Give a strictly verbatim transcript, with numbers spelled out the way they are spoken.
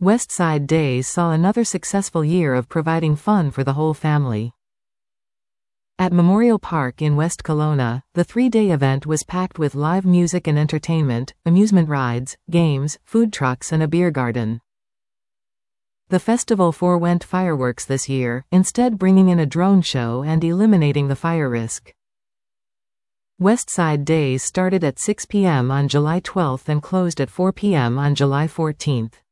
West Side Days saw another successful year of providing fun for the whole family. At Memorial Park in West Kelowna, the three-day event was packed with live music and entertainment, amusement rides, games, food trucks and a beer garden. The festival forewent fireworks this year, instead bringing in a drone show and eliminating the fire risk. West Side Days started at six p m on July twelfth and closed at four p m on July fourteenth.